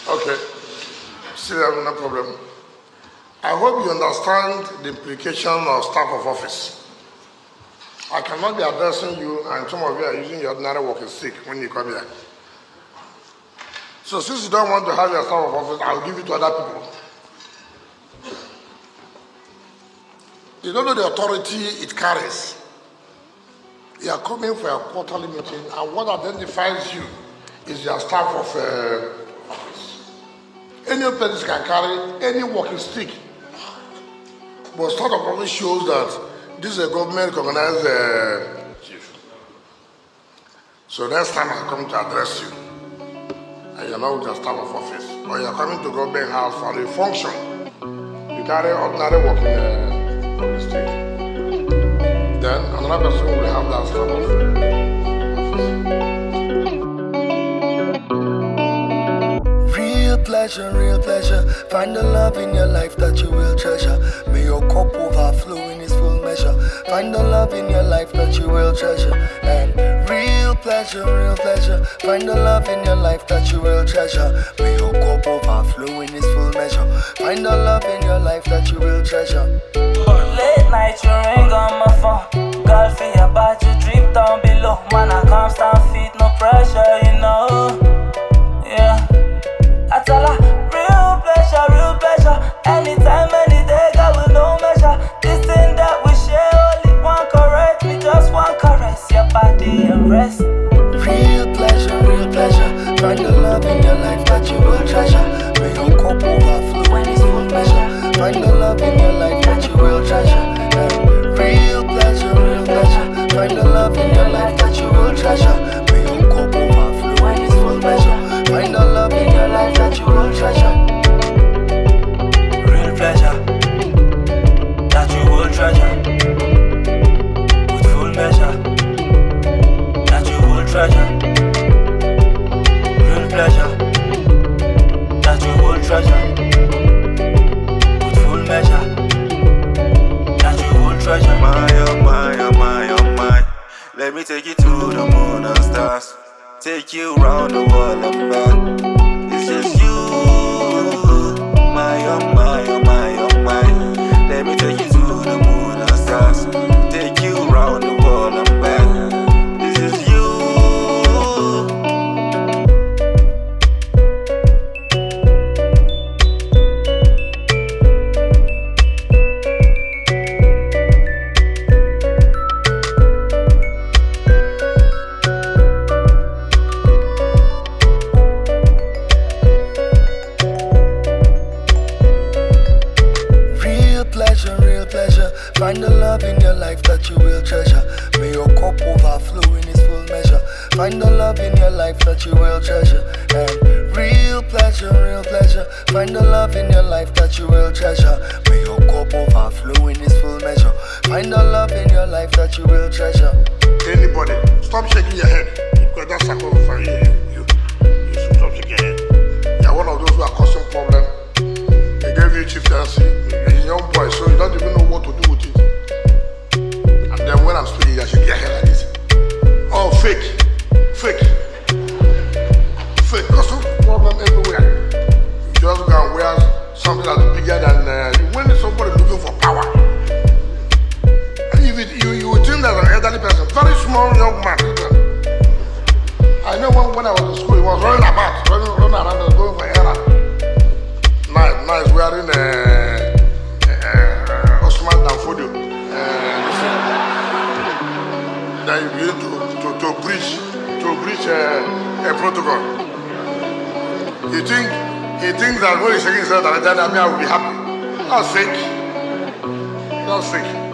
Okay, still no problem. I hope you understand the implication of staff of office. I cannot be addressing you and some of you are using your ordinary walking stick when you come here. So since you don't want to have your staff of office, I'll give it to other people. You don't know the authority it carries. You are coming for a quarterly meeting and what identifies you is your staff of office. Any person can carry any walking stick. But staff of office shows that this is a government recognized chief. So next time I come to address you, and you're not with the staff of office, or you're coming to government house for a function, you carry ordinary walking stick. Then another person will have that staff of office. Real pleasure. Find the love in your life that you will treasure. May your cup overflow in its full measure. Find the love in your life that you will treasure. And real pleasure. Find the love in your life that you will treasure. May your cup overflow in its full measure. Find the love in your life that you will treasure. Late night, you ring on my phone. Girl, for your body, you drip down below. Man, I can't stand feet, no pressure, you know. Yeah. I tell her, real pleasure. Anytime, any day, girl, with no measure. This thing that we share, only one correct. We just want caress your body and rest. Real pleasure. Find the love in your life that you will treasure. May your cup overflow when it's full measure. Find the love in your life that you will treasure. And real pleasure. Find the love in your life that you will treasure. May your cup overflow when it's full measure. Find the love in your life that you will treasure. Real pleasure that you will treasure. With full measure that you will treasure. Real pleasure that you will treasure. With full measure that you will treasure. My. Let me take you to the moon and stars. Take you round the world and back. It's just you, my. Let me take you to the moon and stars. Take you round the world and back. This is you. Real pleasure. Find the love in your life that you will treasure. May your cup overflow in its full measure. Find the love in your life that you will treasure. And real pleasure. Find the love in your life that you will treasure. May your cup overflow in its full measure. Find the love in your life that you will treasure. Anybody, stop shaking your head. Because that's a call for you. You should stop shaking your head. You're one of those who are causing problem. They gave you chieftaincy. You're a young boy, so you don't even know what to do with it. And then when I'm speaking, you shake your head like this. Oh, fake. Causing problem everywhere. You just go and wear something that's bigger than when somebody looking for power. And you would think that an elderly person, very small young man. I know when I was in school, he was running around, going for errand. Nice, wearing Osman Danfodio. Then you begin to breach a protocol. He thinks that when he's shaking his head, I will be happy. That's fake.